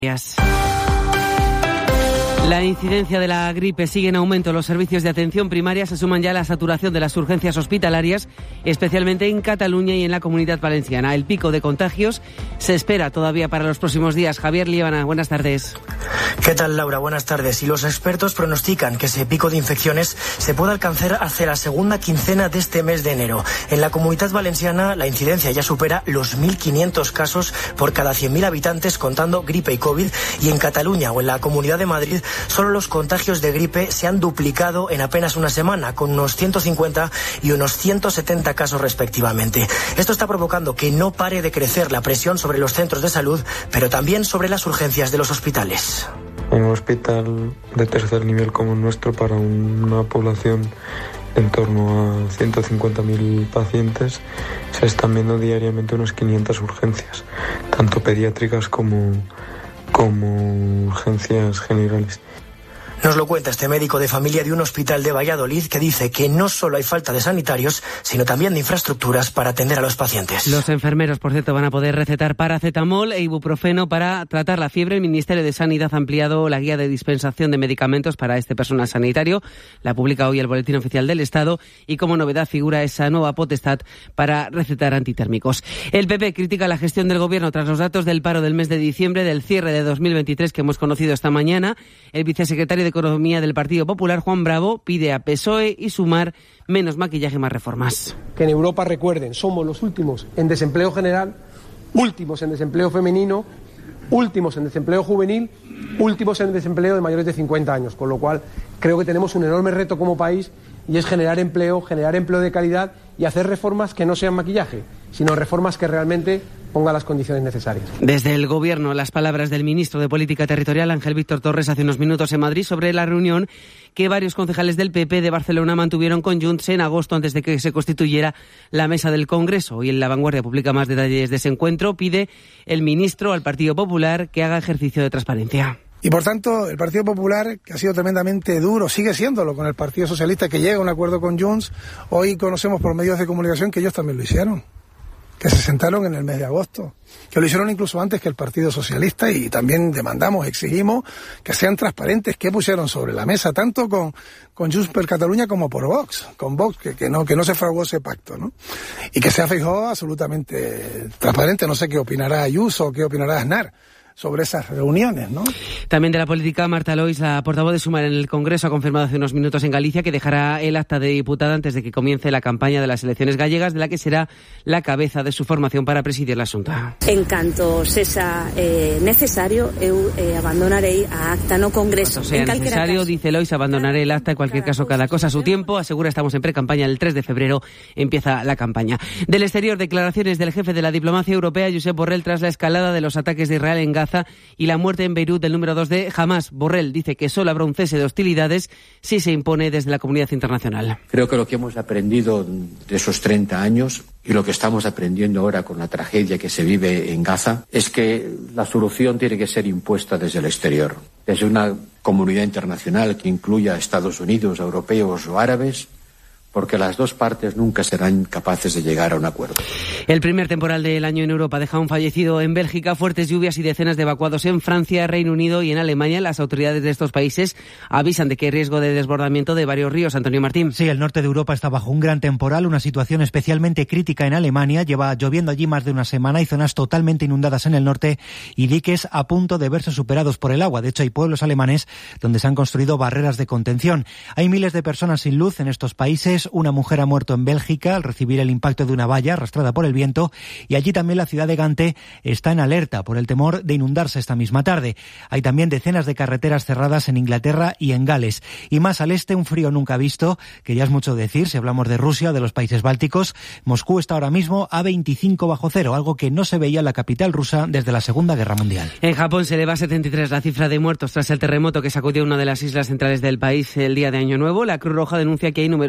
La incidencia de la gripe sigue en aumento. Los servicios de atención primaria se suman ya a la saturación de las urgencias hospitalarias, especialmente en Cataluña y en la Comunidad Valenciana. El pico de contagios se espera todavía para los próximos días. Javier Líbana, buenas tardes. ¿Qué tal, Laura? Buenas tardes. Y los expertos pronostican que ese pico de infecciones se puede alcanzar hacia la segunda quincena de este mes de enero. En la Comunidad Valenciana la incidencia ya supera los 1.500 casos por cada 100.000 habitantes contando gripe y COVID, y en Cataluña o en la Comunidad de Madrid solo los contagios de gripe se han duplicado en apenas una semana, con unos 150 y unos 170 casos respectivamente. Esto está provocando que no pare de crecer la presión sobre los centros de salud, pero también sobre las urgencias de los hospitales. En un hospital de tercer nivel como el nuestro, para una población en torno a 150.000 pacientes, se están viendo diariamente unas 500 urgencias, tanto pediátricas como urgencias generales. Nos lo cuenta este médico de familia de un hospital de Valladolid, que dice que no solo hay falta de sanitarios, sino también de infraestructuras para atender a los pacientes. Los enfermeros, por cierto, van a poder recetar paracetamol e ibuprofeno para tratar la fiebre. El Ministerio de Sanidad ha ampliado la guía de dispensación de medicamentos para este personal sanitario. La publica hoy el Boletín Oficial del Estado y como novedad figura esa nueva potestad para recetar antitérmicos. El PP critica la gestión del Gobierno tras los datos del paro del mes de diciembre, del cierre de 2023 que hemos conocido esta mañana. El vicesecretario de Economía del Partido Popular, Juan Bravo, pide a PSOE y Sumar menos maquillaje, más reformas. Que en Europa, recuerden, somos los últimos en desempleo general, últimos en desempleo femenino, últimos en desempleo juvenil, últimos en desempleo de mayores de 50 años, con lo cual creo que tenemos un enorme reto como país, y es generar empleo de calidad y hacer reformas que no sean maquillaje, sino reformas que realmente pongan las condiciones necesarias. Desde el Gobierno, las palabras del ministro de Política Territorial, Ángel Víctor Torres, hace unos minutos en Madrid sobre la reunión que varios concejales del PP de Barcelona mantuvieron con Junts en agosto antes de que se constituyera la mesa del Congreso. Y en La Vanguardia publica más detalles de ese encuentro. Pide el ministro al Partido Popular que haga ejercicio de transparencia. Y por tanto, el Partido Popular, que ha sido tremendamente duro, sigue siéndolo con el Partido Socialista, que llega a un acuerdo con Junts, hoy conocemos por medios de comunicación que ellos también lo hicieron, que se sentaron en el mes de agosto, que lo hicieron incluso antes que el Partido Socialista, y también demandamos, exigimos que sean transparentes, que pusieron sobre la mesa, tanto con Junts per Catalunya como por Vox, con Vox, que no se fraguó ese pacto, ¿no? Y que sea Feijóo absolutamente transparente. No sé qué opinará Ayuso o qué opinará Aznar sobre esas reuniones, ¿no? También de la política, Marta Lois, la portavoz de Sumar en el Congreso, ha confirmado hace unos minutos en Galicia que dejará el acta de diputada antes de que comience la campaña de las elecciones gallegas, de la que será la cabeza de su formación para presidir la Xunta. En canto sexa necesario, eu abandonarei a acta no Congreso. Cuando sea necesario, dice Lois, abandonaré el acta. En cualquier caso, cada cosa a su tiempo. Asegura, estamos en pre-campaña. El 3 de febrero empieza la campaña. Del exterior, declaraciones del jefe de la diplomacia europea, Josep Borrell, tras la escalada de los ataques de Israel en Gaza y la muerte en Beirut del número 2 de Hamás. Borrell dice que solo habrá un cese de hostilidades si se impone desde la comunidad internacional. Creo que lo que hemos aprendido de esos 30 años y lo que estamos aprendiendo ahora con la tragedia que se vive en Gaza es que la solución tiene que ser impuesta desde el exterior, desde una comunidad internacional que incluya a Estados Unidos, europeos o árabes, porque las dos partes nunca serán capaces de llegar a un acuerdo. El primer temporal del año en Europa deja un fallecido en Bélgica, fuertes lluvias y decenas de evacuados en Francia, Reino Unido y en Alemania. Las autoridades de estos países avisan de que hay riesgo de desbordamiento de varios ríos. Antonio Martín. Sí, el norte de Europa está bajo un gran temporal, una situación especialmente crítica en Alemania. Lleva lloviendo allí más de una semana y zonas totalmente inundadas en el norte y diques a punto de verse superados por el agua. De hecho, hay pueblos alemanes donde se han construido barreras de contención. Hay miles de personas sin luz en estos países. Una mujer ha muerto en Bélgica al recibir el impacto de una valla arrastrada por el viento, y allí también la ciudad de Gante está en alerta por el temor de inundarse esta misma tarde. Hay también decenas de carreteras cerradas en Inglaterra y en Gales. Y más al este, un frío nunca visto, que ya es mucho decir si hablamos de Rusia o de los países bálticos. Moscú está ahora mismo a 25 bajo cero, algo que no se veía en la capital rusa desde la Segunda Guerra Mundial. En Japón se eleva a 73 la cifra de muertos tras el terremoto que sacudió una de las islas centrales del país el día de Año Nuevo. La Cruz Roja denuncia que hay numerosos problemas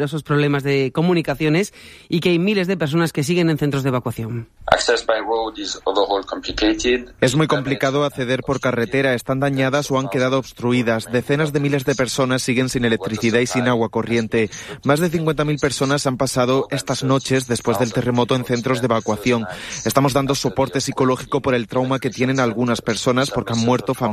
problemas de comunicaciones y que hay miles de personas que siguen en centros de evacuación. Es muy complicado acceder por carretera, están dañadas o han quedado obstruidas. Decenas de miles de personas siguen sin electricidad y sin agua corriente. Más de 50.000 personas han pasado estas noches después del terremoto en centros de evacuación. Estamos dando soporte psicológico por el trauma que tienen algunas personas porque han muerto familiares